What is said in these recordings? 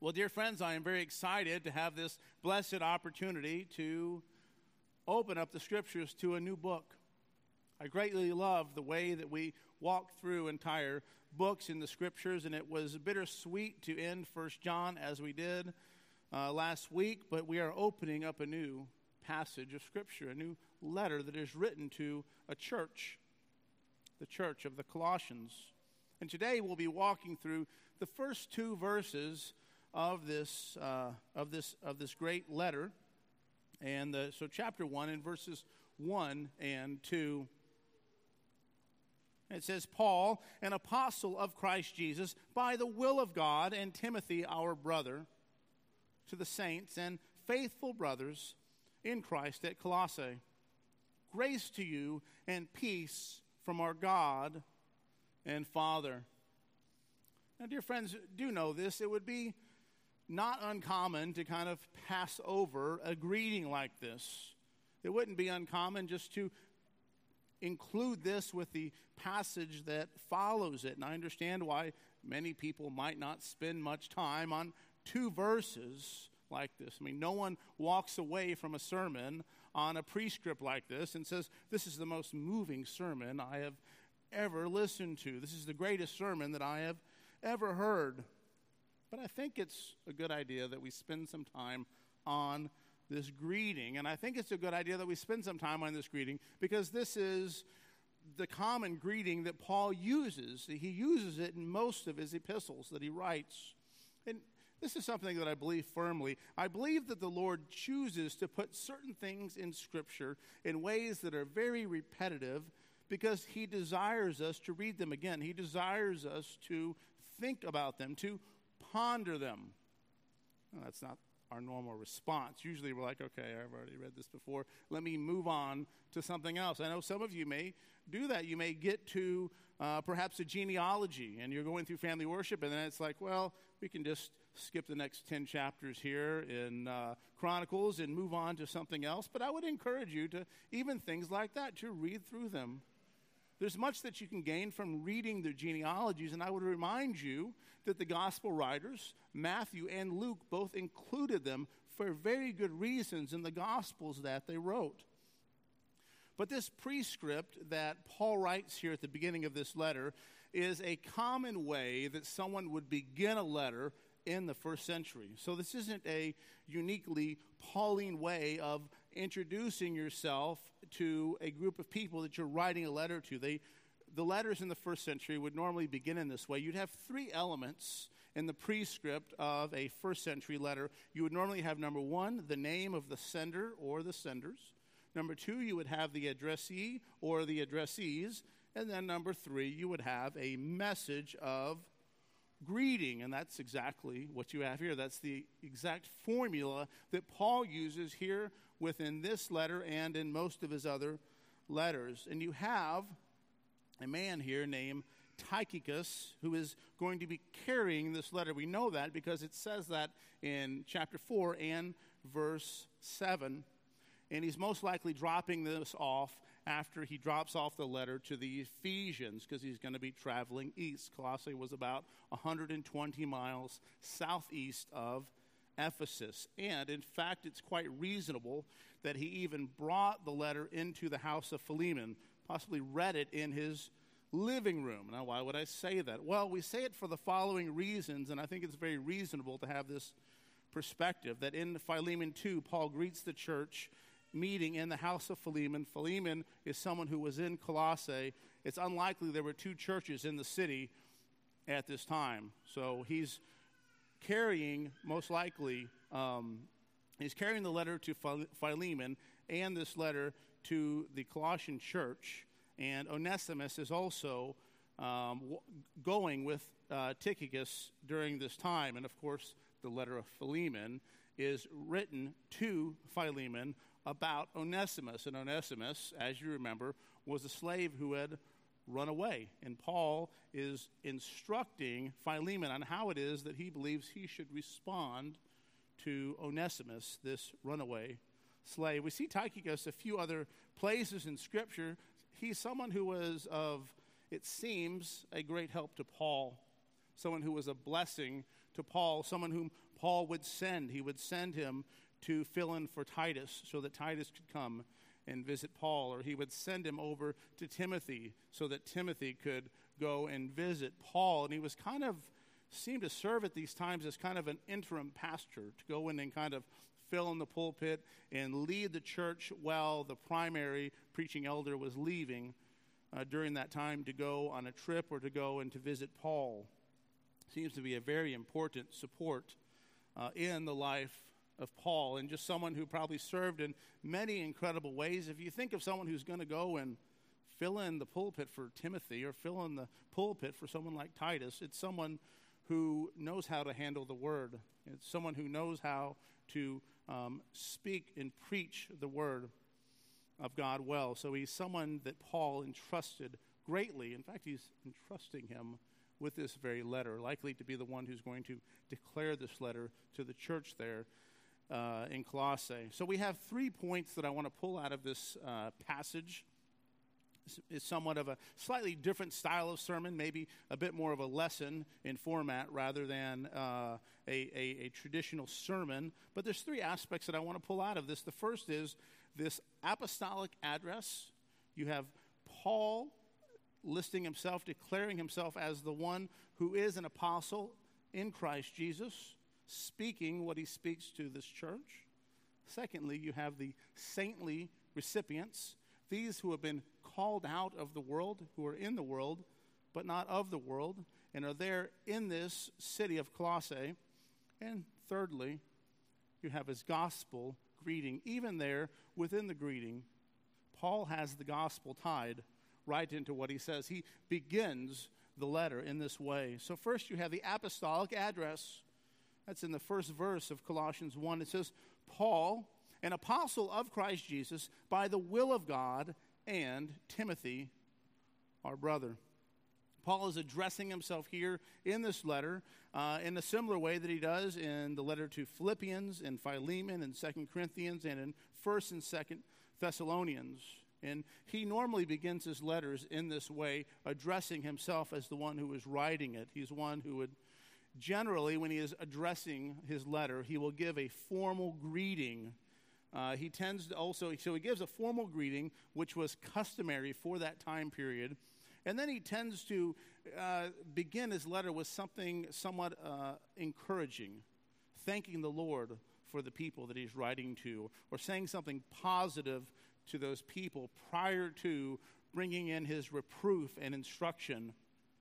Well, dear friends, I am very excited to have this blessed opportunity to open up the Scriptures to a new book. I greatly love the way that we walk through entire books in the Scriptures, and it was bittersweet to end 1 John as we did last week, but we are opening up a new passage of Scripture, a new letter that is written to a church, the church of the Colossians. And today we'll be walking through the first two verses of this great letter, and so chapter 1 and verses 1 and 2. It says, Paul, an apostle of Christ Jesus, by the will of God, and Timothy, our brother, to the saints and faithful brothers in Christ at Colossae. Grace to you and peace from our God and Father. Now, dear friends, do know this. It would be not uncommon to kind of pass over a greeting like this. It wouldn't be uncommon just to include this with the passage that follows it. And I understand why many people might not spend much time on two verses like this. I mean, no one walks away from a sermon on a prescript like this and says, this is the most moving sermon I have ever listened to. This is the greatest sermon that I have ever heard. But I think it's a good idea that we spend some time on this greeting. And I think it's a good idea that we spend some time on this greeting because this is the common greeting that Paul uses. He uses it in most of his epistles that he writes. And this is something that I believe firmly. I believe that the Lord chooses to put certain things in Scripture in ways that are very repetitive because he desires us to read them again. He desires us to think about them, to ponder them. Well, that's not our normal response. Usually we're like, okay, I've already read this before. Let me move on to something else. I know some of you may do that. You may get to perhaps a genealogy, and you're going through family worship, and then it's like, well, we can just skip the next 10 chapters here in Chronicles and move on to something else. But I would encourage you to, even things like that, to read through them. There's much that you can gain from reading the genealogies, and I would remind you that the gospel writers, Matthew and Luke, both included them for very good reasons in the gospels that they wrote. But this prescript that Paul writes here at the beginning of this letter is a common way that someone would begin a letter in the first century. So this isn't a uniquely Pauline way of introducing yourself to a group of people that you're writing a letter to. The letters in the first century would normally begin in this way. You'd have three elements in the prescript of a first century letter. You would normally have, number one, the name of the sender or the senders. Number two, you would have the addressee or the addressees. And then number three, you would have a message of greeting. And that's exactly what you have here. That's the exact formula that Paul uses here within this letter and in most of his other letters. And you have a man here named Tychicus who is going to be carrying this letter. We know that because it says that in chapter 4 and verse 7. And he's most likely dropping this off after he drops off the letter to the Ephesians because he's going to be traveling east. Colossae was about 120 miles southeast of Ephesus. And in fact, it's quite reasonable that he even brought the letter into the house of Philemon, possibly read it in his living room. Now, why would I say that? Well, we say it for the following reasons, and I think it's very reasonable to have this perspective, that in Philemon 2, Paul greets the church meeting in the house of Philemon. Philemon is someone who was in Colossae. It's unlikely there were two churches in the city at this time. So he's carrying, most likely, he's carrying the letter to Philemon and this letter to the Colossian church. And Onesimus is also going with Tychicus during this time. And of course, the letter of Philemon is written to Philemon about Onesimus. And Onesimus, as you remember, was a slave who had run away. And Paul is instructing Philemon on how it is that he believes he should respond to Onesimus, this runaway slave. We see Tychicus a few other places in Scripture. He's someone who was of, it seems, a great help to Paul, someone who was a blessing to Paul, someone whom Paul would send. He would send him to fill in for Titus so that Titus could come and visit Paul, or he would send him over to Timothy so that Timothy could go and visit Paul. And he was seemed to serve at these times as kind of an interim pastor to go in and kind of fill in the pulpit and lead the church while the primary preaching elder was leaving during that time to go on a trip or to go and to visit Paul. Seems to be a very important support in the life of Paul, and just someone who probably served in many incredible ways. If you think of someone who's going to go and fill in the pulpit for Timothy or fill in the pulpit for someone like Titus, it's someone who knows how to handle the word. It's someone who knows how to speak and preach the word of God well. So he's someone that Paul entrusted greatly. In fact, he's entrusting him with this very letter, likely to be the one who's going to declare this letter to the church there in Colossae. So we have 3 points that I want to pull out of this passage. It's somewhat of a slightly different style of sermon, maybe a bit more of a lesson in format rather than a traditional sermon. But there's 3 aspects that I want to pull out of this. The first is this apostolic address. You have Paul listing himself, declaring himself as the one who is an apostle in Christ Jesus, speaking what he speaks to this church. Secondly, you have the saintly recipients, these who have been called out of the world, who are in the world, but not of the world, and are there in this city of Colossae. And thirdly, you have his gospel greeting. Even there, within the greeting, Paul has the gospel tied right into what he says. He begins the letter in this way. So first you have the apostolic address. That's in the first verse of Colossians 1. It says, Paul, an apostle of Christ Jesus, by the will of God, and Timothy, our brother. Paul is addressing himself here in this letter in a similar way that he does in the letter to Philippians and Philemon and 2 Corinthians and in 1st and 2nd Thessalonians. And he normally begins his letters in this way, addressing himself as the one who is writing it. He's one who would generally, when he is addressing his letter, he will give a formal greeting. He tends to also, so he gives a formal greeting, which was customary for that time period. And then he tends to begin his letter with something somewhat encouraging, thanking the Lord for the people that he's writing to, or saying something positive to those people prior to bringing in his reproof and instruction.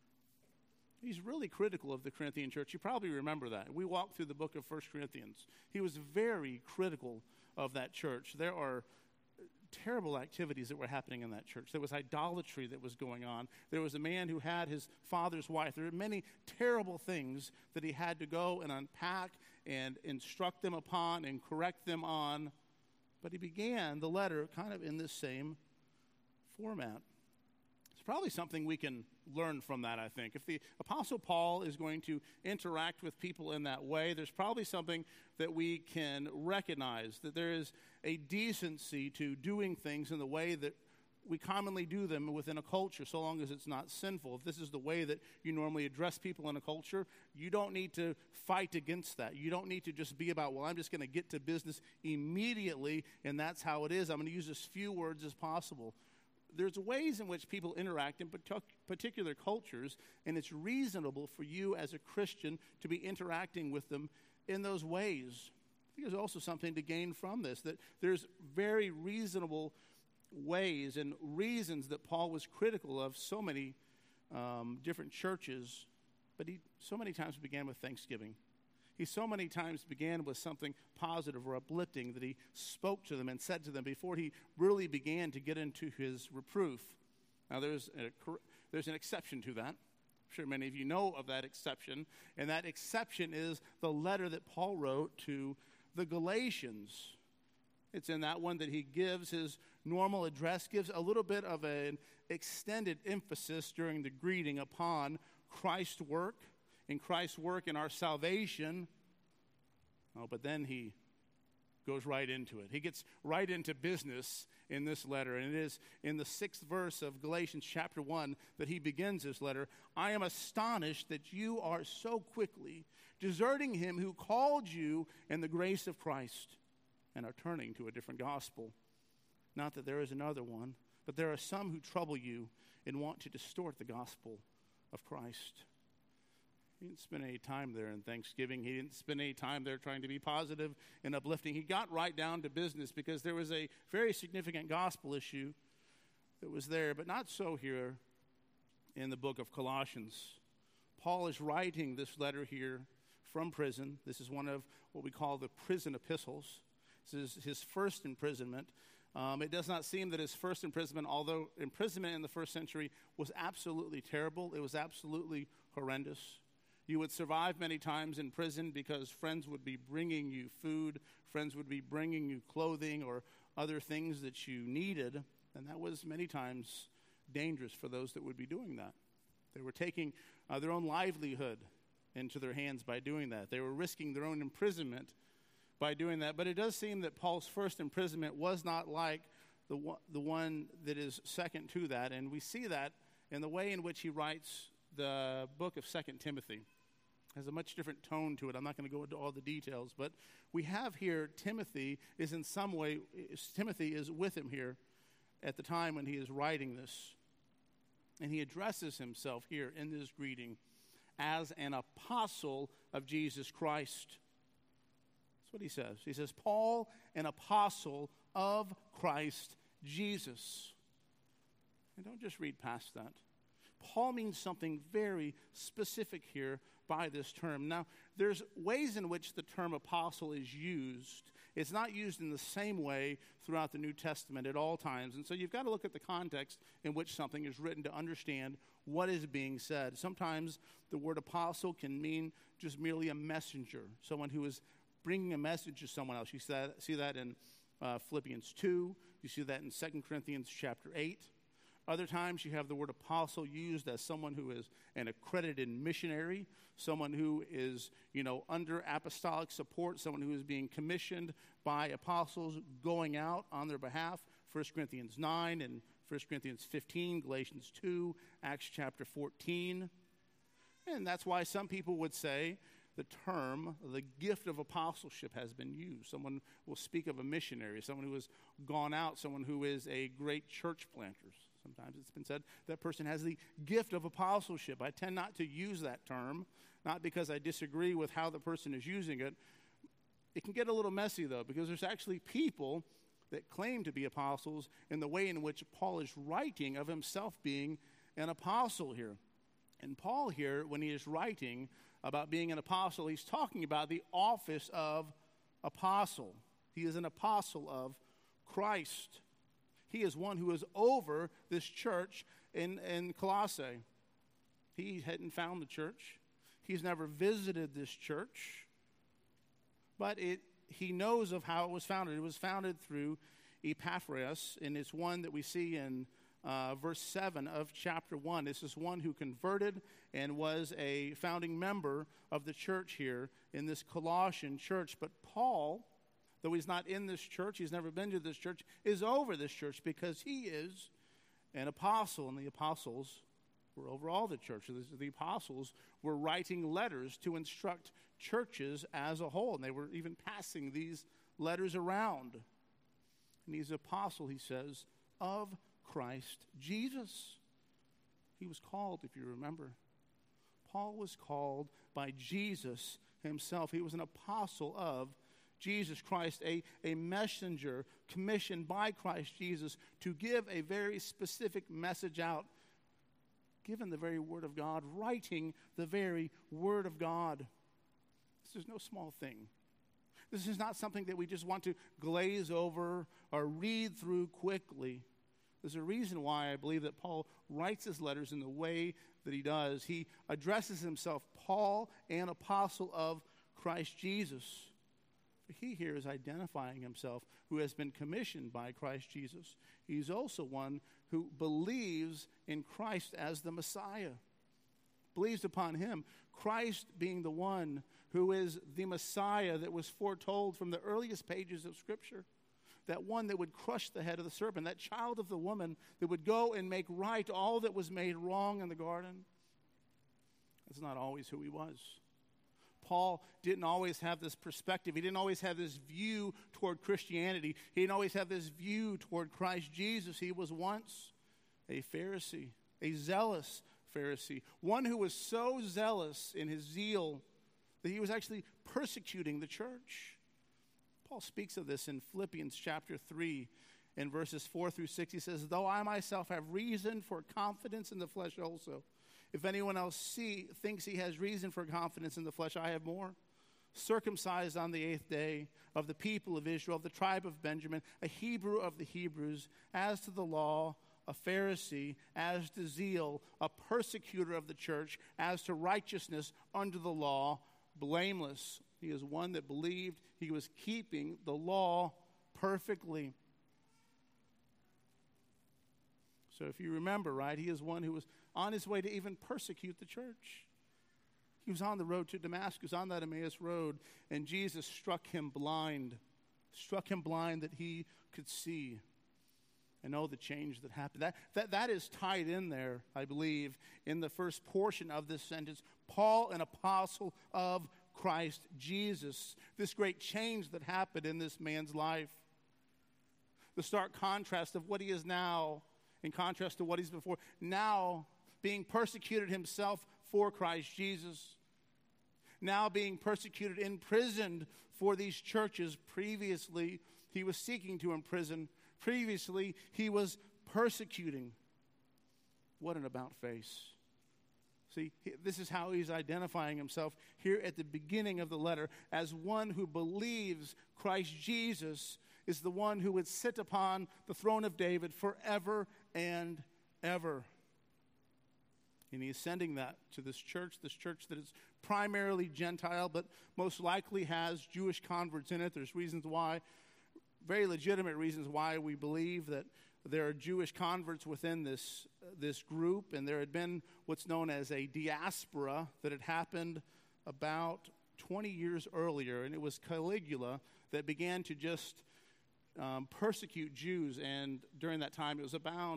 He's really critical of the Corinthian church. You probably remember that. We walked through the book of 1 Corinthians. He was very critical of that church. There are terrible activities that were happening in that church. There was idolatry that was going on. There was a man who had his father's wife. There were many terrible things that he had to go and unpack and instruct them upon and correct them on. But he began the letter kind of in this same format. It's probably something we can learn from that, I think. If the Apostle Paul is going to interact with people in that way, there's probably something that we can recognize, that there is a decency to doing things in the way that we commonly do them within a culture, so long as it's not sinful. If this is the way that you normally address people in a culture, you don't need to fight against that. You don't need to just be about, well, I'm just going to get to business immediately, and that's how it is. I'm going to use as few words as possible. There's ways in which people interact in particular cultures, and it's reasonable for you as a Christian to be interacting with them in those ways. I think there's also something to gain from this, that there's very reasonable ways and reasons that Paul was critical of so many different churches, but he so many times began with thanksgiving. He so many times began with something positive or uplifting that he spoke to them and said to them before he really began to get into his reproof. Now, there's an exception to that. I'm sure many of you know of that exception, and that exception is the letter that Paul wrote to the Galatians. It's in that one that he gives his normal address, gives a little bit of an extended emphasis during the greeting upon Christ's work in our salvation. Oh, but then he goes right into it. He gets right into business in this letter, and it is in the 6th verse of Galatians chapter 1 that he begins his letter. I am astonished that you are so quickly deserting him who called you in the grace of Christ, and are turning to a different gospel. Not that there is another one, but there are some who trouble you and want to distort the gospel of Christ. He didn't spend any time there in Thanksgiving. He didn't spend any time there trying to be positive and uplifting. He got right down to business because there was a very significant gospel issue that was there, but not so here in the book of Colossians. Paul is writing this letter here from prison. This is one of what we call the prison epistles. This is his first imprisonment. It does not seem that his first imprisonment, although imprisonment in the first century was absolutely terrible, it was absolutely horrendous. You would survive many times in prison because friends would be bringing you food, friends would be bringing you clothing or other things that you needed, and that was many times dangerous for those that would be doing that. They were taking their own livelihood into their hands by doing that. They were risking their own imprisonment by doing that. But it does seem that Paul's first imprisonment was not like the one that is second to that. And we see that in the way in which he writes the book of 2 Timothy. It has a much different tone to it. I'm not going to go into all the details. But we have here Timothy is in some way, Timothy is with him here at the time when he is writing this. And he addresses himself here in this greeting as an apostle of Jesus Christ. That's what he says. He says, Paul, an apostle of Christ Jesus. And don't just read past that. Paul means something very specific here by this term. Now, there's ways in which the term apostle is used. It's not used in the same way throughout the New Testament at all times. And so you've got to look at the context in which something is written to understand what is being said. Sometimes the word apostle can mean just merely a messenger, someone who is bringing a message to someone else. You see that in Philippians 2. You see that in 2 Corinthians chapter 8. Other times you have the word apostle used as someone who is an accredited missionary, someone who is, under apostolic support, someone who is being commissioned by apostles going out on their behalf. 1 Corinthians 9 and 1 Corinthians 15, Galatians 2, Acts chapter 14. And that's why some people would say the term, the gift of apostleship has been used. Someone will speak of a missionary, someone who has gone out, someone who is a great church planter. Sometimes it's been said that person has the gift of apostleship. I tend not to use that term, not because I disagree with how the person is using it. It can get a little messy, though, because there's actually people that claim to be apostles in the way in which Paul is writing of himself being an apostle here. And Paul here, when he is writing about being an apostle, he's talking about the office of apostle. He is an apostle of Christ. He is one who is over this church in Colossae. He hadn't found the church. He's never visited this church. But he knows of how it was founded. It was founded through Epaphras, and it's one that we see in verse 7 of chapter 1. This is one who converted and was a founding member of the church here in this Colossian church. But Paul, though he's not in this church, he's never been to this church, is over this church because he is an apostle, and the apostles were over all the churches. The apostles were writing letters to instruct churches as a whole, and they were even passing these letters around. And he's an apostle, he says, of Christ Jesus. He was called, if you remember. Paul was called by Jesus himself. He was an apostle of Jesus Christ, a messenger commissioned by Christ Jesus to give a very specific message out, given the very Word of God, writing the very Word of God. This is no small thing. This is not something that we just want to glaze over or read through quickly. There's a reason why I believe that Paul writes his letters in the way that he does. He addresses himself, Paul, an apostle of Christ Jesus. He here is identifying himself who has been commissioned by Christ Jesus. He's also one who believes in Christ as the Messiah, believes upon him, Christ being the one who is the Messiah that was foretold from the earliest pages of Scripture, that one that would crush the head of the serpent, that child of the woman that would go and make right all that was made wrong in the garden. That's not always who he was. Paul didn't always have this perspective. He didn't always have this view toward Christianity. He didn't always have this view toward Christ Jesus. He was once a Pharisee, a zealous Pharisee, one who was so zealous in his zeal that he was actually persecuting the church. Paul speaks of this in Philippians chapter 3 in verses 4 through 6. He says, though I myself have reason for confidence in the flesh also, if anyone else thinks he has reason for confidence in the flesh, I have more. Circumcised on the 8th day, of the people of Israel, of the tribe of Benjamin, a Hebrew of the Hebrews, as to the law, a Pharisee, as to zeal, a persecutor of the church, as to righteousness under the law, blameless. He is one that believed he was keeping the law perfectly. So if you remember, right, he is one who was on his way to even persecute the church. He was on the road to Damascus, on that Emmaus road, and Jesus struck him blind that he could see and know the change that happened. That is tied in there, I believe, in the first portion of this sentence. Paul, an apostle of Christ Jesus. This great change that happened in this man's life. The stark contrast of what he is now in contrast to what he's before. Now being persecuted himself for Christ Jesus. Now being persecuted, imprisoned for these churches. Previously, he was seeking to imprison. Previously, he was persecuting. What an about face. See, this is how he's identifying himself here at the beginning of the letter as one who believes Christ Jesus is the one who would sit upon the throne of David forever and ever. And he is sending that to this church that is primarily Gentile, but most likely has Jewish converts in it. There's reasons why, very legitimate reasons why we believe that there are Jewish converts within this group, and there had been what's known as a diaspora that had happened about 20 years earlier, and it was Caligula that began to just persecute Jews, and during that time it was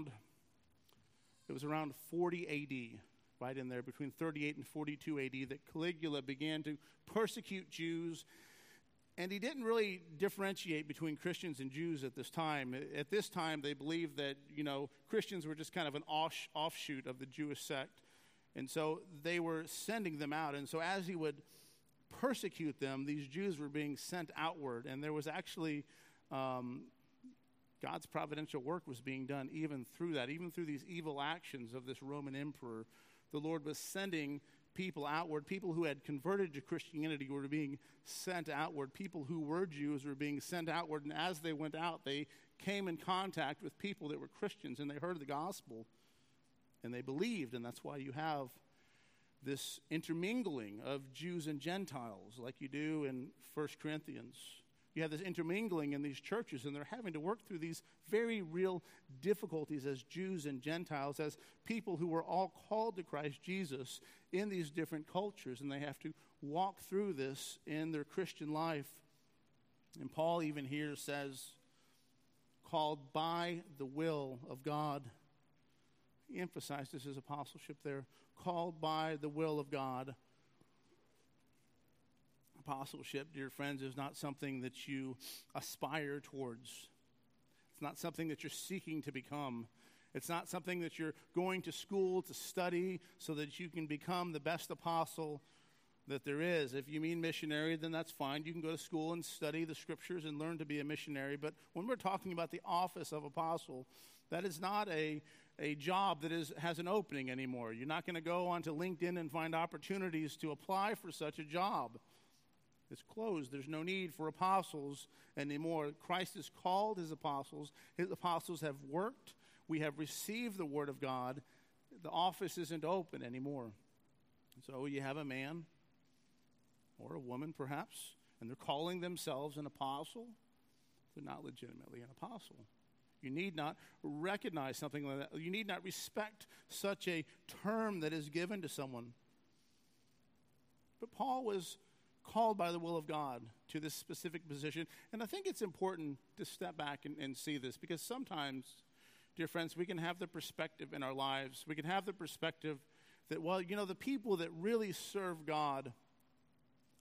around 40 A.D., right in there, between 38 and 42 A.D., that Caligula began to persecute Jews. And he didn't really differentiate between Christians and Jews at this time. At this time, they believed that, Christians were just kind of an offshoot of the Jewish sect. And so they were sending them out. And so as he would persecute them, these Jews were being sent outward. And there was actually God's providential work was being done even through that, even through these evil actions of this Roman emperor. The Lord was sending people outward. People who had converted to Christianity were being sent outward. People who were Jews were being sent outward. And as they went out, they came in contact with people that were Christians, and they heard the gospel, and they believed. And that's why you have this intermingling of Jews and Gentiles like you do in 1 Corinthians. You have this intermingling in these churches, and they're having to work through these very real difficulties as Jews and Gentiles, as people who were all called to Christ Jesus in these different cultures, and they have to walk through this in their Christian life. And Paul even here says, called by the will of God. He emphasizes his apostleship there, called by the will of God. Apostleship, dear friends, is not something that you aspire towards. It's not something that you're seeking to become. It's not something that you're going to school to study so that you can become the best apostle that there is. If you mean missionary, then that's fine. You can go to school and study the scriptures and learn to be a missionary. But when we're talking about the office of apostle, that is not a job that has an opening anymore. You're not going to go onto LinkedIn and find opportunities to apply for such a job. It's closed. There's no need for apostles anymore. Christ has called his apostles. His apostles have worked. We have received the word of God. The office isn't open anymore. So you have a man or a woman, perhaps, and they're calling themselves an apostle. They're not legitimately an apostle. You need not recognize something like that. You need not respect such a term that is given to someone. But Paul was called by the will of God to this specific position. And I think it's important to step back and see this, because sometimes, dear friends, we can have the perspective in our lives. We can have the perspective that, the people that really serve God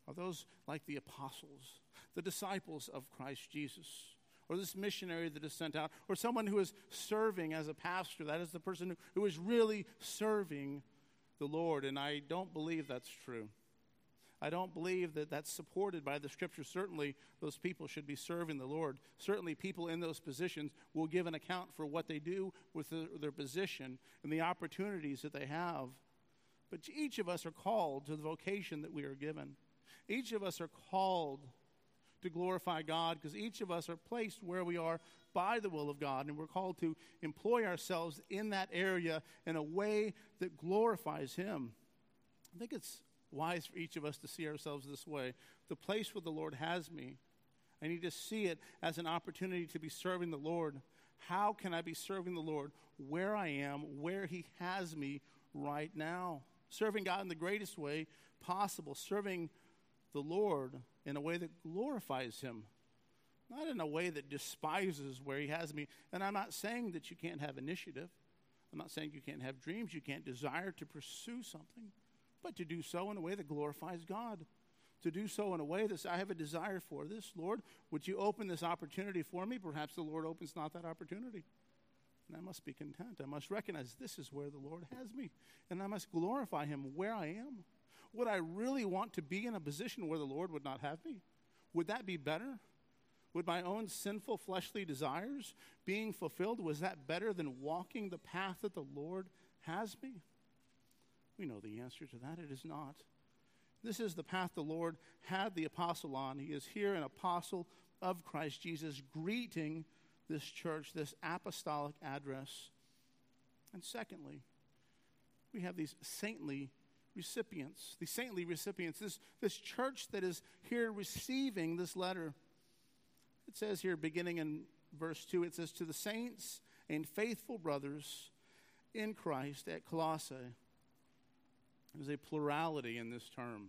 Are those like the apostles, the disciples of Christ Jesus? Or this missionary that is sent out? Or someone who is serving as a pastor? That is the person who is really serving the Lord. And I don't believe that's true. I don't believe that that's supported by the Scripture. Certainly, those people should be serving the Lord. Certainly, people in those positions will give an account for what they do with their position and the opportunities that they have. But each of us are called to the vocation that we are given. Each of us are called to glorify God because each of us are placed where we are by the will of God, and we're called to employ ourselves in that area in a way that glorifies Him. I think it's wise for each of us to see ourselves this way. The place where the Lord has me, I need to see it as an opportunity to be serving the Lord. How can I be serving the Lord where I am, where He has me right now? Serving God in the greatest way possible, serving the Lord in a way that glorifies Him, not in a way that despises where He has me. And I'm not saying that you can't have initiative. I'm not saying you can't have dreams, you can't desire to pursue something, but to do so in a way that glorifies God. To do so in a way that says, I have a desire for this. Lord, would you open this opportunity for me? Perhaps the Lord opens not that opportunity. And I must be content. I must recognize this is where the Lord has me. And I must glorify Him where I am. Would I really want to be in a position where the Lord would not have me? Would that be better? Would my own sinful fleshly desires being fulfilled, was that better than walking the path that the Lord has me? We know the answer to that. It is not. This is the path the Lord had the apostle on. He is here, an apostle of Christ Jesus, greeting this church, this apostolic address. And secondly, we have these saintly recipients. These saintly recipients, this church that is here receiving this letter. It says here, beginning in verse 2, it says, to the saints and faithful brothers in Christ at Colossae. There's a plurality in this term.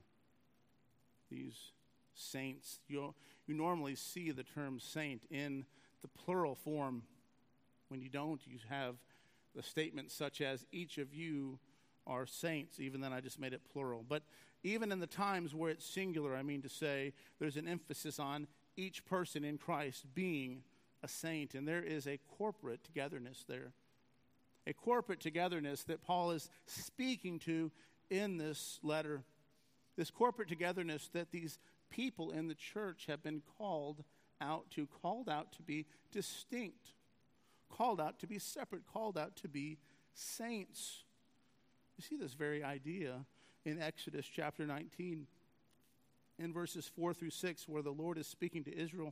These saints, you normally see the term saint in the plural form. When you don't, you have the statement such as, each of you are saints. Even then I just made it plural. But even in the times where it's singular, I mean to say, there's an emphasis on each person in Christ being a saint. And there is a corporate togetherness there. A corporate togetherness that Paul is speaking to in this letter. This corporate togetherness that these people in the church have been called out to be distinct, called out to be separate, called out to be saints. You see this very idea in Exodus chapter 19 in verses 4 through 6, where the Lord is speaking to Israel.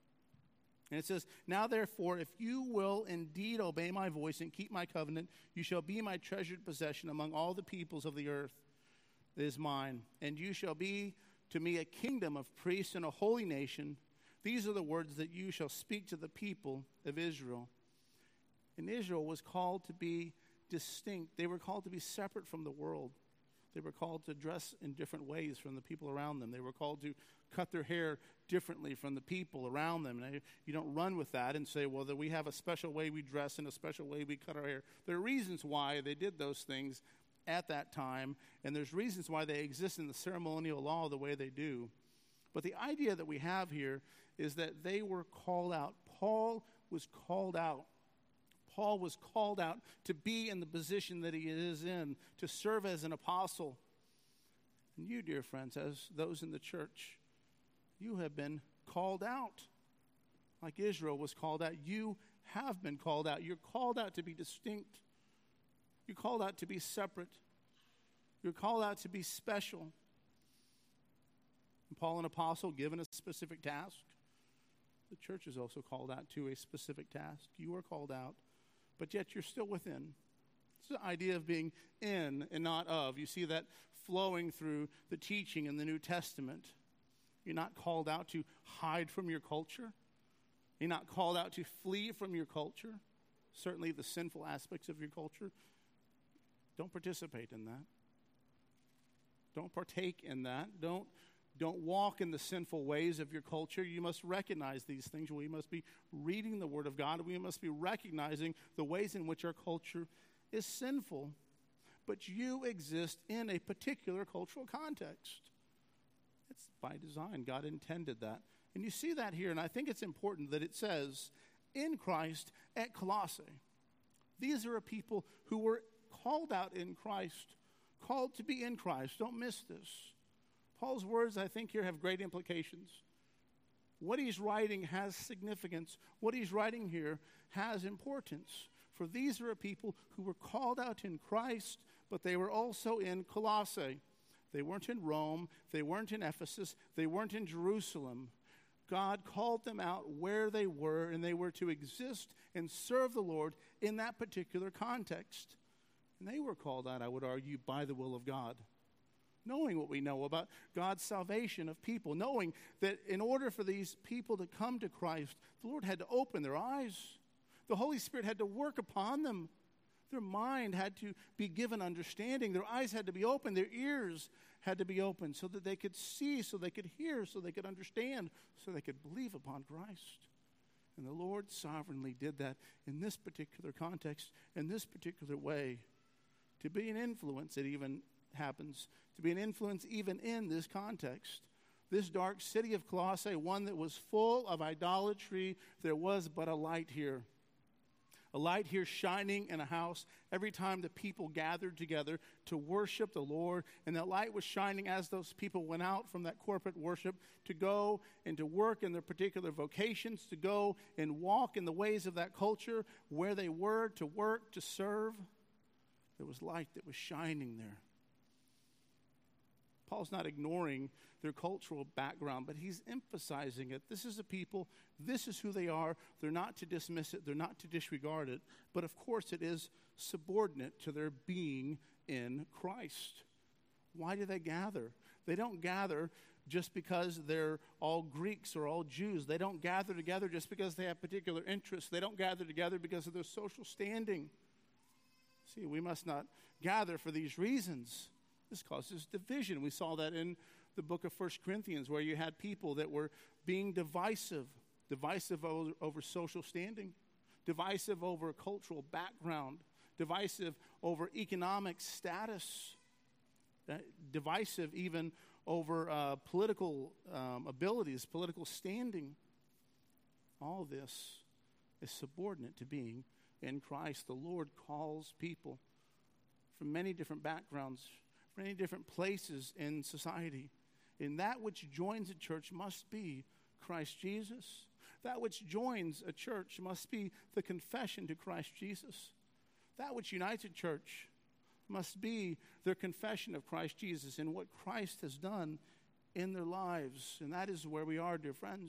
And it says, now therefore, if you will indeed obey my voice and keep my covenant, you shall be my treasured possession among all the peoples of the earth that is mine. And you shall be to me a kingdom of priests and a holy nation. These are the words that you shall speak to the people of Israel. And Israel was called to be distinct. They were called to be separate from the world. They were called to dress in different ways from the people around them. They were called to cut their hair differently from the people around them. And you don't run with that and say, well, that we have a special way we dress and a special way we cut our hair. There are reasons why they did those things at that time, and there's reasons why they exist in the ceremonial law the way they do. But the idea that we have here is that they were called out. Paul was called out. Paul was called out to be in the position that he is in, to serve as an apostle. And you, dear friends, as those in the church, you have been called out. Like Israel was called out, you have been called out. You're called out to be distinct. You're called out to be separate. You're called out to be special. And Paul, an apostle, given a specific task. The church is also called out to a specific task. You are called out, but yet you're still within. It's the idea of being in and not of. You see that flowing through the teaching in the New Testament. You're not called out to hide from your culture. You're not called out to flee from your culture. Certainly the sinful aspects of your culture. Don't participate in that. Don't partake in that. Don't walk in the sinful ways of your culture. You must recognize these things. We must be reading the Word of God. We must be recognizing the ways in which our culture is sinful. But you exist in a particular cultural context. It's by design. God intended that. And you see that here, and I think it's important that it says, in Christ at Colossae. These are a people who were called out in Christ, called to be in Christ. Don't miss this. Paul's words, I think, here have great implications. What he's writing has significance. What he's writing here has importance. For these are a people who were called out in Christ, but they were also in Colossae. They weren't in Rome. They weren't in Ephesus. They weren't in Jerusalem. God called them out where they were, and they were to exist and serve the Lord in that particular context. And they were called out, I would argue, by the will of God. Knowing what we know about God's salvation of people, knowing that in order for these people to come to Christ, the Lord had to open their eyes. The Holy Spirit had to work upon them. Their mind had to be given understanding. Their eyes had to be open. Their ears had to be open so that they could see, so they could hear, so they could understand, so they could believe upon Christ. And the Lord sovereignly did that in this particular context, in this particular way. To be an influence, it even happens, to be an influence even in this context. This dark city of Colossae, one that was full of idolatry, there was but a light here. A light here shining in a house every time the people gathered together to worship the Lord. And that light was shining as those people went out from that corporate worship to go and to work in their particular vocations, to go and walk in the ways of that culture where they were, to work, to serve. There was light that was shining there. Paul's not ignoring their cultural background, but he's emphasizing it. This is a people, this is who they are. They're not to dismiss it, they're not to disregard it, but of course it is subordinate to their being in Christ. Why do they gather? They don't gather just because they're all Greeks or all Jews. They don't gather together just because they have particular interests. They don't gather together because of their social standing. See, we must not gather for these reasons. This causes division. We saw that in the book of 1 Corinthians, where you had people that were being divisive over social standing, divisive over cultural background, divisive over economic status, divisive even over political abilities, political standing. All this is subordinate to being in Christ. The Lord calls people from many different backgrounds, many different places in society. And that which joins a church must be Christ Jesus. That which joins a church must be the confession to Christ Jesus. That which unites a church must be their confession of Christ Jesus and what Christ has done in their lives. And that is where we are, dear friends.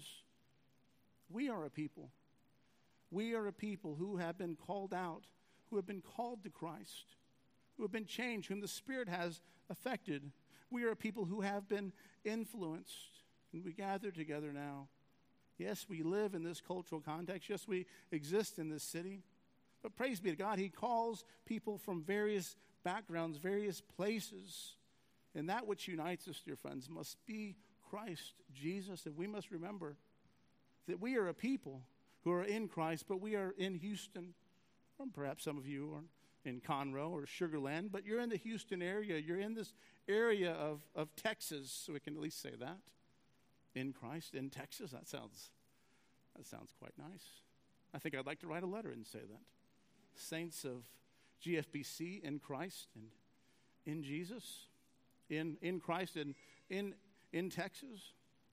We are a people. We are a people who have been called out, who have been called to Christ, who have been changed, whom the Spirit has affected. We are a people who have been influenced, and we gather together now. Yes, we live in this cultural context. Yes, we exist in this city. But praise be to God, He calls people from various backgrounds, various places. And that which unites us, dear friends, must be Christ Jesus. And we must remember that we are a people who are in Christ, but we are in Houston. Or perhaps some of you are in Conroe or Sugar Land, but you're in the Houston area. You're in this area of Texas, so we can at least say that. In Christ, in Texas, that sounds quite nice. I think I'd like to write a letter and say that. Saints of GFBC in Christ and in Jesus, in Christ and in Texas.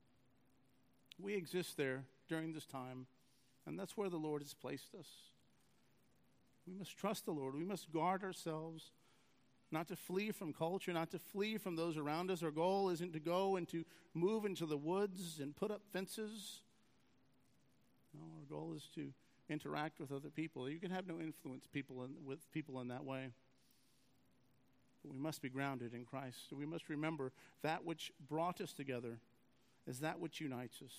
We exist there during this time, and that's where the Lord has placed us. We must trust the Lord. We must guard ourselves, not to flee from culture, not to flee from those around us. Our goal isn't to go and to move into the woods and put up fences. No, our goal is to interact with other people. You can have no influence with people in that way. But we must be grounded in Christ. So we must remember that which brought us together is that which unites us.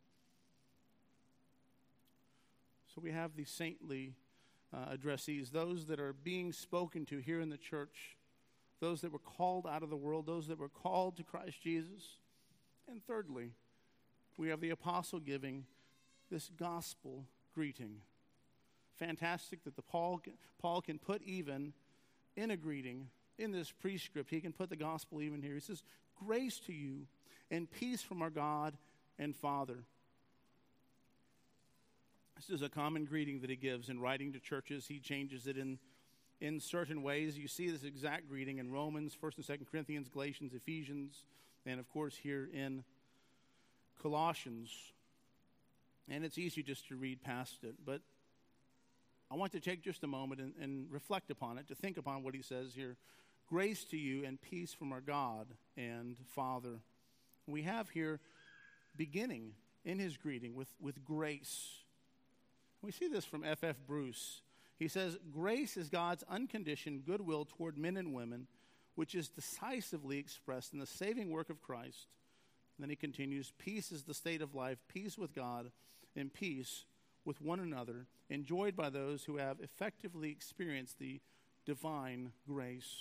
So we have these saintly addressees, those that are being spoken to here in the church, those that were called out of the world, those that were called to Christ Jesus. And thirdly, we have the apostle giving this gospel greeting. Fantastic that Paul can put even in a greeting, in this prescript, he can put the gospel even here. He says, grace to you and peace from our God and Father. This is a common greeting that he gives in writing to churches. He changes it in certain ways. You see this exact greeting in Romans, 1st and 2nd Corinthians, Galatians, Ephesians, and of course here in Colossians. And it's easy just to read past it, but I want to take just a moment and reflect upon it, to think upon what he says here. Grace to you and peace from our God and Father. We have here beginning in his greeting with grace. We see this from F.F. Bruce. He says, grace is God's unconditioned goodwill toward men and women, which is decisively expressed in the saving work of Christ. And then he continues, peace is the state of life, peace with God, and peace with one another, enjoyed by those who have effectively experienced the divine grace.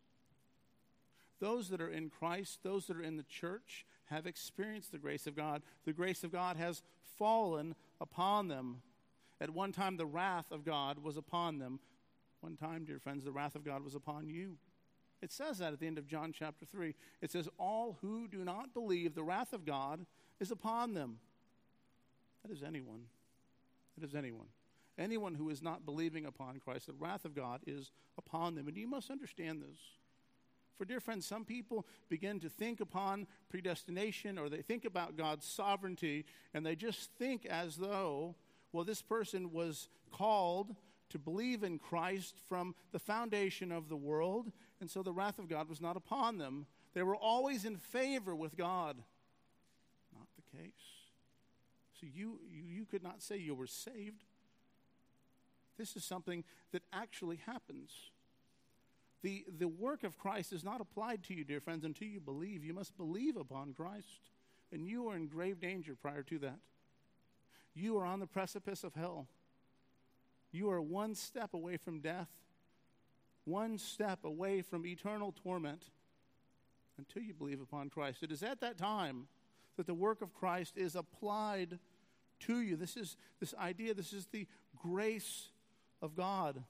Those that are in Christ, those that are in the church, have experienced the grace of God. The grace of God has fallen upon them. At one time, the wrath of God was upon them. One time, dear friends, the wrath of God was upon you. It says that at the end of John chapter 3. It says, all who do not believe, the wrath of God is upon them. That is anyone. That is anyone. Anyone who is not believing upon Christ, the wrath of God is upon them. And you must understand this. For, dear friends, some people begin to think upon predestination, or they think about God's sovereignty, and they just think as though, well, this person was called to believe in Christ from the foundation of the world, and so the wrath of God was not upon them. They were always in favor with God. Not the case. So you could not say you were saved. This is something that actually happens. The work of Christ is not applied to you, dear friends, until you believe. You must believe upon Christ. And you are in grave danger prior to that. You are on the precipice of hell. You are one step away from death, one step away from eternal torment until you believe upon Christ. It is at that time that the work of Christ is applied to you. This is this idea, this is the grace of God.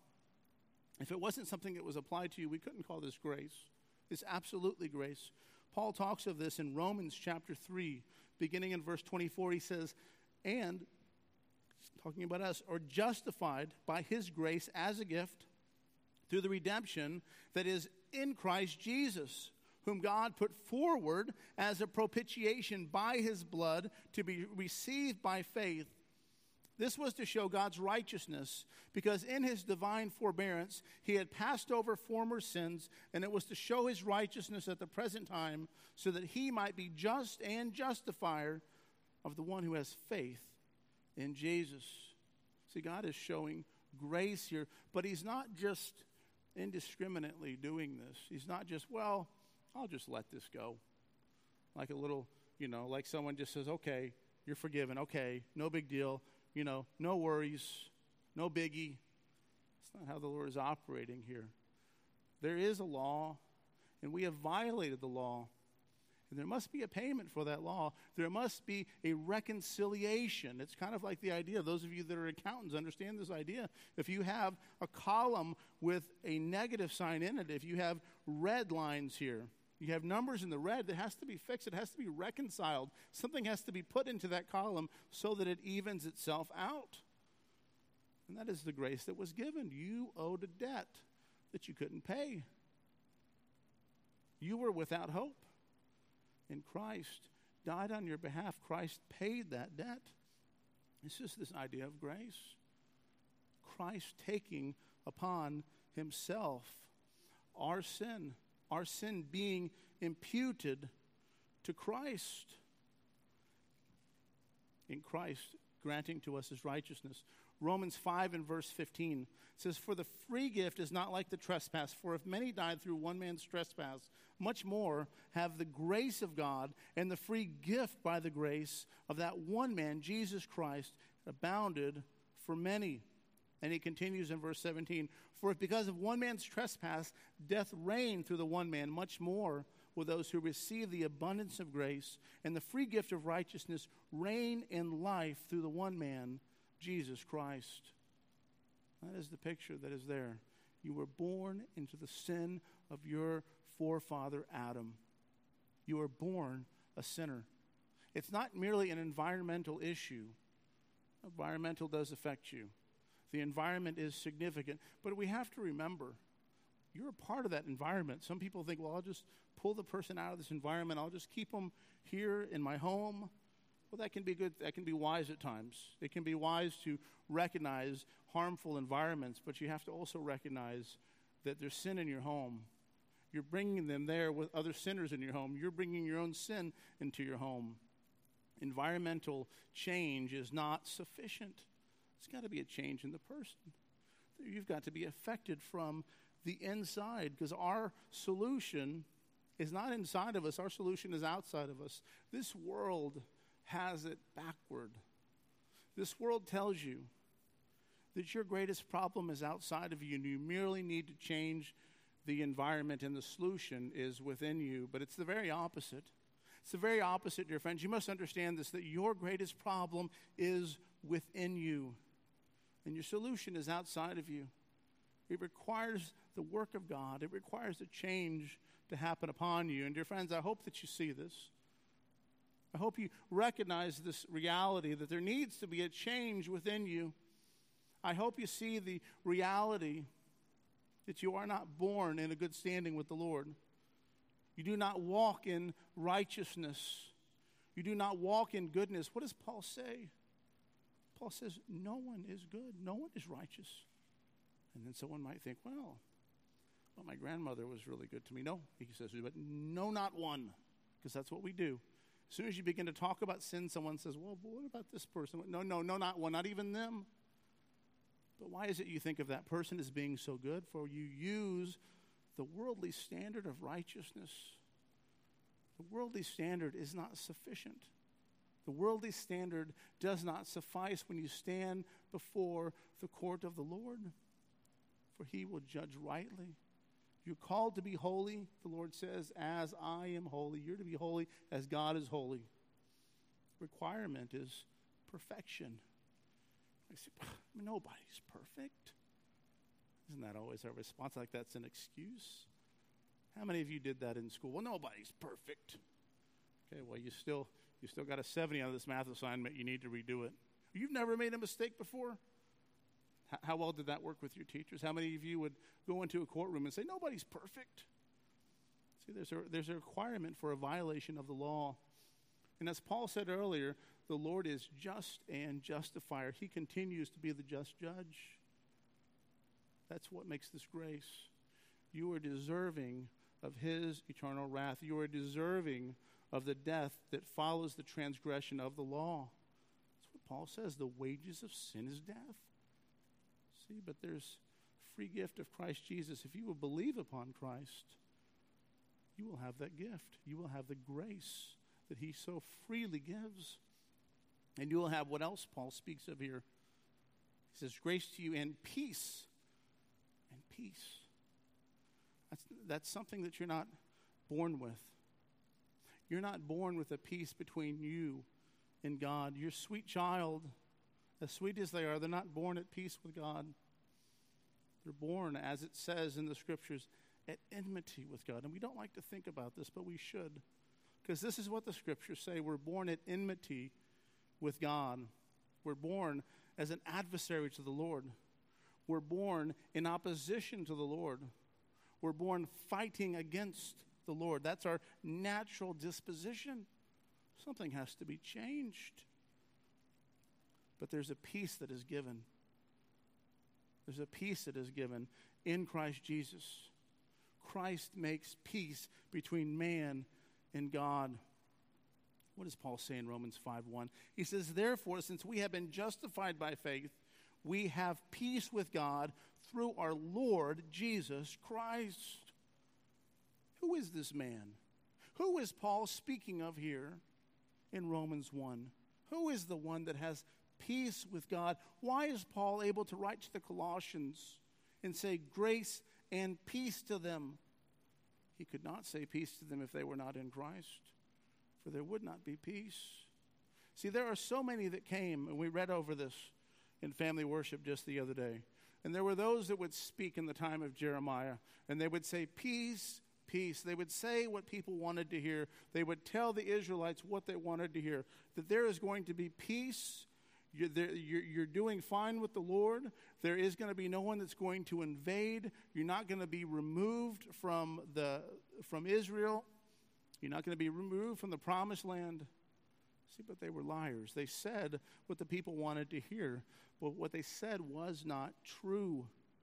If it wasn't something that was applied to you, we couldn't call this grace. It's absolutely grace. Paul talks of this in Romans chapter 3, beginning in verse 24. He says, and, talking about us, are justified by his grace as a gift through the redemption that is in Christ Jesus, whom God put forward as a propitiation by his blood to be received by faith. This was to show God's righteousness, because in his divine forbearance he had passed over former sins, and it was to show his righteousness at the present time, so that he might be just and justifier of the one who has faith in Jesus. See, God is showing grace here, but he's not just indiscriminately doing this. He's not just, well, I'll just let this go. Like a little, like someone just says, okay, you're forgiven. Okay, no big deal. No worries, no biggie. It's not how the Lord is operating here. There is a law, and we have violated the law. And there must be a payment for that law. There must be a reconciliation. It's kind of like the idea, those of you that are accountants understand this idea. If you have a column with a negative sign in it, if you have red lines here, you have numbers in the red that has to be fixed. It has to be reconciled. Something has to be put into that column so that it evens itself out. And that is the grace that was given. You owed a debt that you couldn't pay. You were without hope. And Christ died on your behalf. Christ paid that debt. It's just this idea of grace. Christ taking upon himself our sin being imputed to Christ. In Christ granting to us his righteousness. Romans 5 and verse 15 says, for the free gift is not like the trespass, for if many died through one man's trespass, much more have the grace of God and the free gift by the grace of that one man, Jesus Christ, abounded for many. And he continues in verse 17, for if because of one man's trespass death reigned through the one man, much more will those who receive the abundance of grace and the free gift of righteousness reign in life through the one man, Jesus Christ. That is the picture that is there. You were born into the sin of your forefather Adam. You were born a sinner. It's not merely an environmental issue. Environmental does affect you. The environment is significant, but we have to remember, you're a part of that environment. Some people think, well, I'll just pull the person out of this environment. I'll just keep them here in my home. Well, that can be good. That can be wise at times. It can be wise to recognize harmful environments, but you have to also recognize that there's sin in your home. You're bringing them there with other sinners in your home. You're bringing your own sin into your home. Environmental change is not sufficient. It's got to be a change in the person. You've got to be affected from the inside, because our solution is not inside of us. Our solution is outside of us. This world has it backward. This world tells you that your greatest problem is outside of you, and you merely need to change the environment, and the solution is within you. But it's the very opposite. It's the very opposite, dear friends. You must understand this, that your greatest problem is within you, and your solution is outside of you. It requires the work of God. It requires a change to happen upon you. And dear friends, I hope that you see this. I hope you recognize this reality, that there needs to be a change within you. I hope you see the reality that you are not born in a good standing with the Lord. You do not walk in righteousness. You do not walk in goodness. What does Paul say? Paul says, no one is good. No one is righteous. And then someone might think, well, my grandmother was really good to me. No, he says, but no, not one, because that's what we do. As soon as you begin to talk about sin, someone says, well, what about this person? No, not one, not even them. But why is it you think of that person as being so good? For you use the worldly standard of righteousness. The worldly standard is not sufficient. The worldly standard does not suffice when you stand before the court of the Lord, for he will judge rightly. You're called to be holy, the Lord says, as I am holy. You're to be holy as God is holy. Requirement is perfection. I say, nobody's perfect. Isn't that always our response? Like that's an excuse? How many of you did that in school? Well, nobody's perfect. Okay, well, you still got a 70 on this math assignment. You need to redo it. You've never made a mistake before? How well did that work with your teachers? How many of you would go into a courtroom and say, nobody's perfect? See, there's a requirement for a violation of the law. And as Paul said earlier, the Lord is just and justifier. He continues to be the just judge. That's what makes this grace. You are deserving of his eternal wrath. You are deserving of the death that follows the transgression of the law. That's what Paul says. The wages of sin is death. See, but there's free gift of Christ Jesus. If you will believe upon Christ, you will have that gift. You will have the grace that he so freely gives. And you will have what else Paul speaks of here. He says, grace to you and peace. And peace. That's something that you're not born with. You're not born with a peace between you and God. Your sweet child, as sweet as they are, they're not born at peace with God. They're born, as it says in the scriptures, at enmity with God. And we don't like to think about this, but we should. Because this is what the scriptures say. We're born at enmity with God. We're born as an adversary to the Lord. We're born in opposition to the Lord. We're born fighting against the Lord. That's our natural disposition. Something has to be changed. But there's a peace that is given. There's a peace that is given in Christ Jesus. Christ makes peace between man and God. What does Paul say in Romans 5:1? He says, therefore, since we have been justified by faith, we have peace with God through our Lord Jesus Christ. Who is this man? Who is Paul speaking of here in Romans 1? Who is the one that has peace with God? Why is Paul able to write to the Colossians and say grace and peace to them? He could not say peace to them if they were not in Christ, for there would not be peace. See, there are so many that came, and we read over this in family worship just the other day. And there were those that would speak in the time of Jeremiah, and they would say, peace, peace. They would say what people wanted to hear. They would tell the Israelites what they wanted to hear, that there is going to be peace. You're doing fine with the Lord. There is going to be no one that's going to invade. You're not going to be removed from Israel. You're not going to be removed from the promised land. See, but they were liars. They said what the people wanted to hear, but what they said was not true.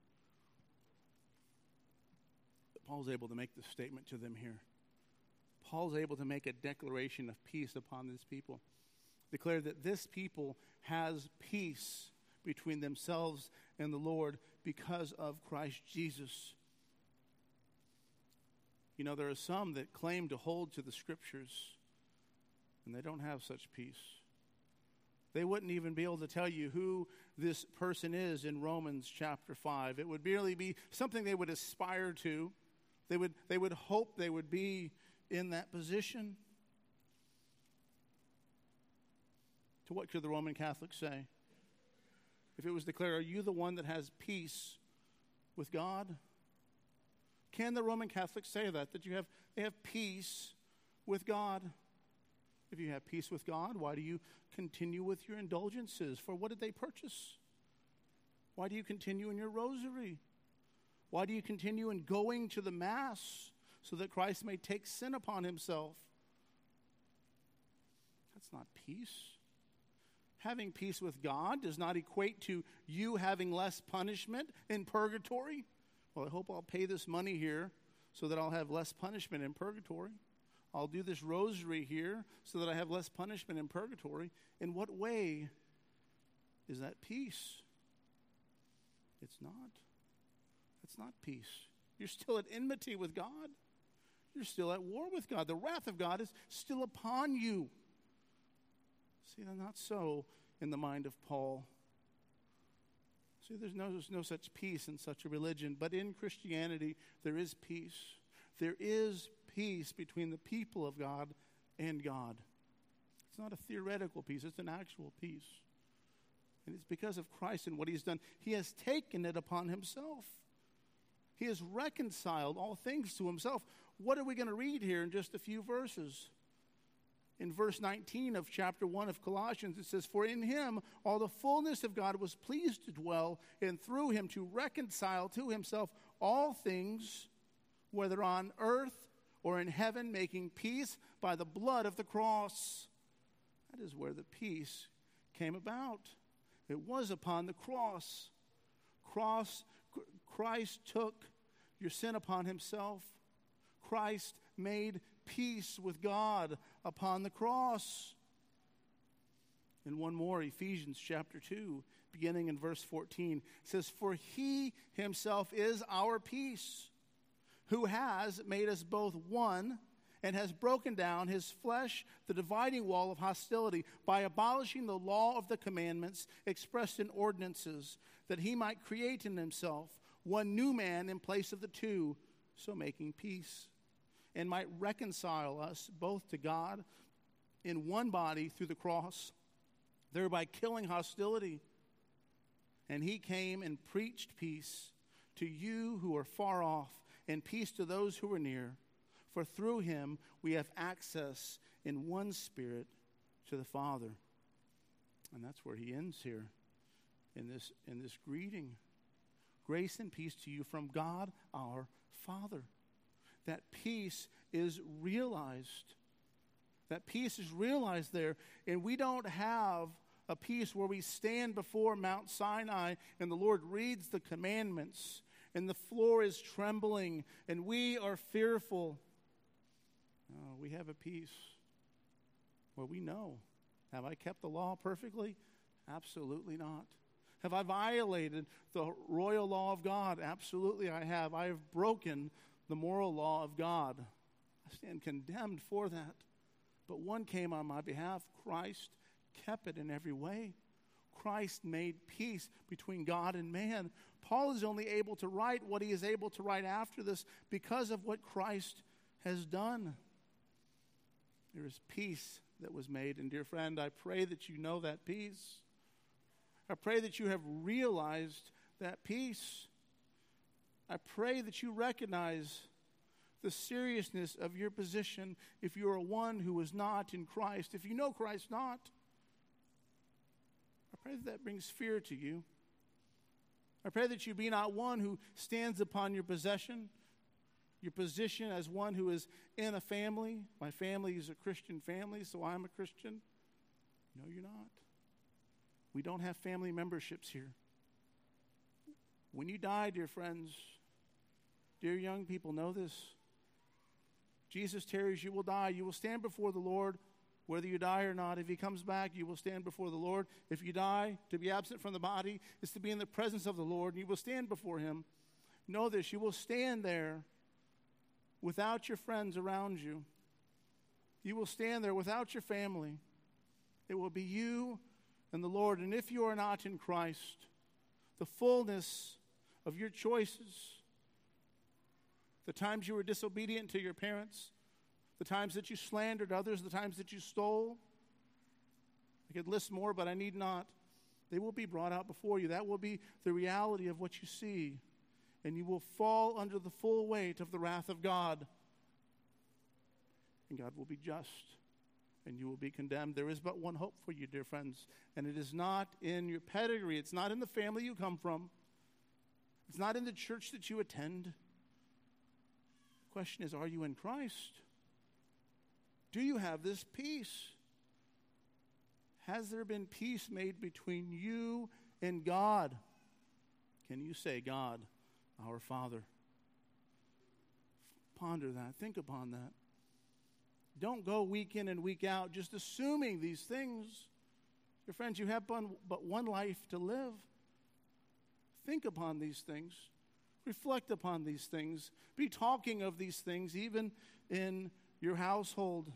But Paul's able to make this statement to them here. Paul's able to make a declaration of peace upon this people. Declare that this people has peace between themselves and the Lord because of Christ Jesus. You know, there are some that claim to hold to the Scriptures, and they don't have such peace. They wouldn't even be able to tell you who this person is in Romans chapter 5. It would merely be something they would aspire to. They would hope they would be in that position. To what could the Roman Catholics say? If it was declared, are you the one that has peace with God? Can the Roman Catholics say that they have peace with God? If you have peace with God, why do you continue with your indulgences? For what did they purchase? Why do you continue in your rosary? Why do you continue in going to the Mass so that Christ may take sin upon himself? That's not peace. Having peace with God does not equate to you having less punishment in purgatory. Well, I hope I'll pay this money here so that I'll have less punishment in purgatory. I'll do this rosary here so that I have less punishment in purgatory. In what way is that peace? It's not. It's not peace. You're still at enmity with God. You're still at war with God. The wrath of God is still upon you. See, not so in the mind of Paul. See, there's no such peace in such a religion. But in Christianity, there is peace. There is peace between the people of God and God. It's not a theoretical peace. It's an actual peace. And it's because of Christ and what he's done. He has taken it upon himself. He has reconciled all things to himself. What are we going to read here in just a few verses? In verse 19 of chapter 1 of Colossians, it says, "For in him all the fullness of God was pleased to dwell, and through him to reconcile to himself all things, whether on earth or in heaven, making peace by the blood of the cross." That is where the peace came about. It was upon the cross. Christ took your sin upon himself. Christ made peace with God upon the cross. And one more, Ephesians chapter 2, beginning in verse 14, says, "For he himself is our peace, who has made us both one and has broken down his flesh, the dividing wall of hostility, by abolishing the law of the commandments expressed in ordinances, that he might create in himself one new man in place of the two, so making peace, and might reconcile us both to God in one body through the cross, thereby killing hostility. And he came and preached peace to you who are far off, and peace to those who are near. For through him we have access in one Spirit to the Father." And that's where he ends here in this greeting. "Grace and peace to you from God our Father." That peace is realized. That peace is realized there. And we don't have a peace where we stand before Mount Sinai and the Lord reads the commandments and the floor is trembling and we are fearful. No, we have a peace where we know. Have I kept the law perfectly? Absolutely not. Have I violated the royal law of God? Absolutely I have. I have broken the moral law of God. I stand condemned for that. But one came on my behalf. Christ kept it in every way. Christ made peace between God and man. Paul is only able to write what he is able to write after this because of what Christ has done. There is peace that was made. And dear friend, I pray that you know that peace. I pray that you have realized that peace. I pray that you recognize the seriousness of your position if you are one who is not in Christ. If you know Christ not, I pray that brings fear to you. I pray that you be not one who stands upon your possession, your position as one who is in a family. My family is a Christian family, so I'm a Christian. No, you're not. We don't have family memberships here. When you die, dear friends, dear young people, know this. Jesus tarries, you will die. You will stand before the Lord, whether you die or not. If he comes back, you will stand before the Lord. If you die, to be absent from the body is to be in the presence of the Lord, and you will stand before him. Know this, you will stand there without your friends around you. You will stand there without your family. It will be you and the Lord. And if you are not in Christ, the fullness of your choices, the times you were disobedient to your parents, the times that you slandered others, the times that you stole, I could list more, but I need not. They will be brought out before you. That will be the reality of what you see. And you will fall under the full weight of the wrath of God. And God will be just. And you will be condemned. There is but one hope for you, dear friends. And it is not in your pedigree. It's not in the family you come from. It's not in the church that you attend. The question is, are you in Christ? Do you have this peace? Has there been peace made between you and God? Can you say, God, our Father? Ponder that. Think upon that. Don't go week in and week out just assuming these things. Your friends, you have but one life to live. Think upon these things. Reflect upon these things. Be talking of these things even in your household.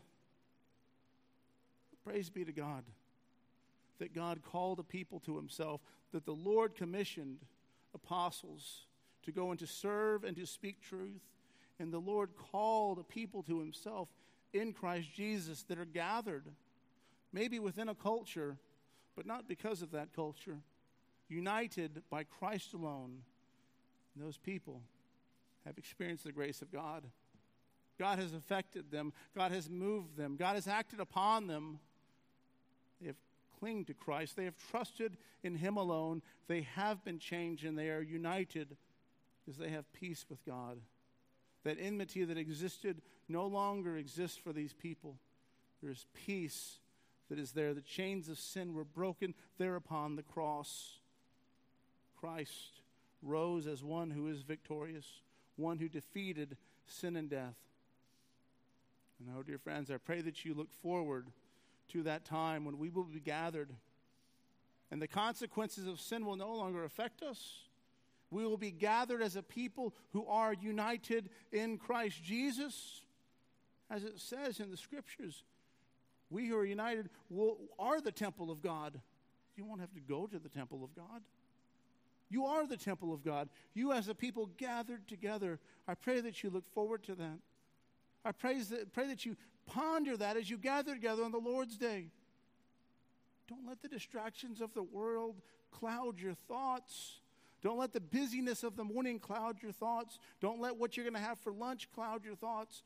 Praise be to God that God called a people to himself, that the Lord commissioned apostles to go and to serve and to speak truth, and the Lord called a people to himself in Christ Jesus that are gathered, maybe within a culture, but not because of that culture, united by Christ alone. And those people have experienced the grace of God. God has affected them. God has moved them. God has acted upon them. They have clung to Christ. They have trusted in him alone. They have been changed, and they are united because they have peace with God. That enmity that existed no longer exists for these people. There is peace that is there. The chains of sin were broken there upon the cross. Christ rose as one who is victorious, one who defeated sin and death. And oh, dear friends, I pray that you look forward to that time when we will be gathered and the consequences of sin will no longer affect us. We will be gathered as a people who are united in Christ Jesus. As it says in the scriptures, we who are united are the temple of God. You won't have to go to the temple of God. You are the temple of God. You as a people gathered together. I pray that you look forward to that. I pray that you ponder that as you gather together on the Lord's Day. Don't let the distractions of the world cloud your thoughts. Don't let the busyness of the morning cloud your thoughts. Don't let what you're going to have for lunch cloud your thoughts.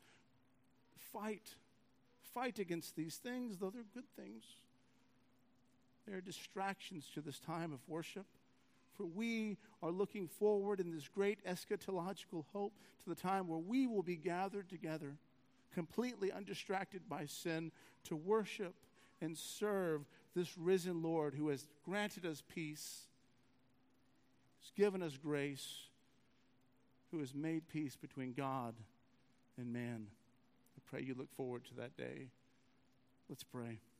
Fight against these things, though they're good things. They're distractions to this time of worship. For we are looking forward in this great eschatological hope to the time where we will be gathered together, completely undistracted by sin, to worship and serve this risen Lord who has granted us peace, who's given us grace, who has made peace between God and man. I pray you look forward to that day. Let's pray.